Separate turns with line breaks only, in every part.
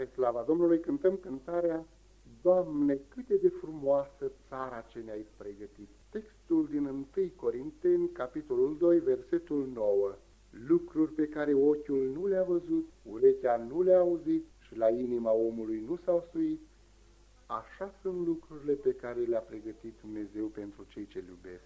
Spre slava Domnului cântăm cântarea Doamne, câte de frumoasă țara ce ne-ai pregătit. Textul din 1 Corinteni, capitolul 2, versetul 9. Lucruri pe care ochiul nu le-a văzut, urechea nu le-a auzit și la inima omului nu s-au suit, așa sunt lucrurile pe care le-a pregătit Dumnezeu pentru cei ce-L iubesc.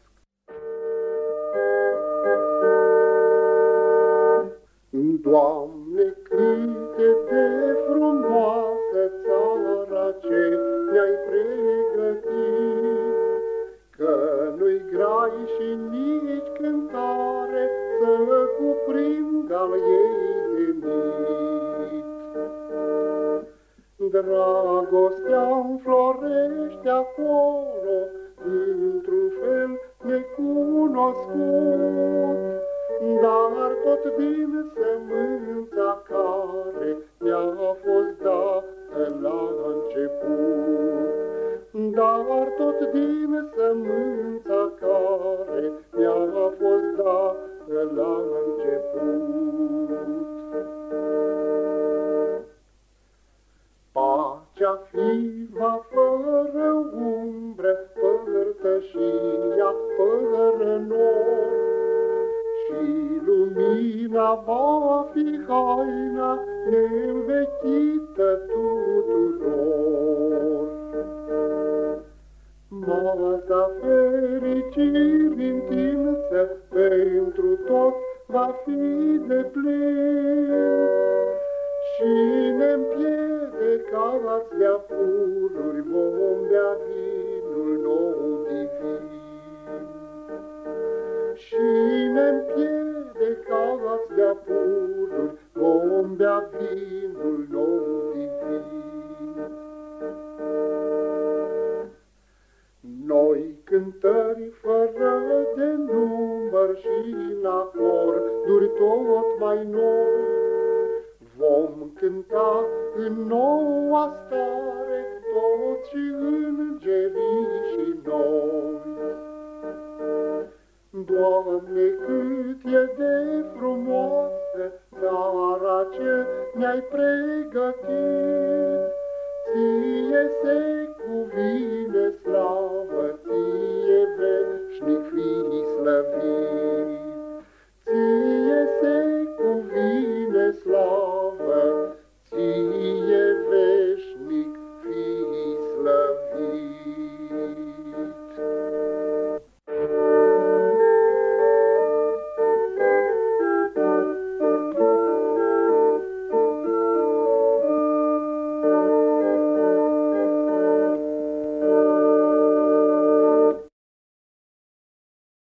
Doamne, câte de frumoasă țara ce ne-ai pregătit, că nu-i grai și nici cântare să cuprindă al ei venit. Dragostea înflorește acolo, într-un fel necunoscut, dar tot din sămânța care mi-a fost dată la început. Dar tot din sămânța care mi-a fost dată la început. Pacea fiva fără umbră, părtășia fără nor, și lumina va fi haina neînvechită tuturor. Masa fericirii întinsă pentru toți va fi deplin, și ne-mpiedicați de-a pururi vom bea vinul nou divin. Și ne-mpiedicați de-a pururi vom bea vinul nou divin. Noi cântări fără de număr și în acorduri tot mai noi, vom cânta în noua stare toți și îngerii și noi. Doamne, cât e de frumoasă țara ce ne-ai pregătit, Ție se cuvine slavă, Ție veșnic fii slăvit.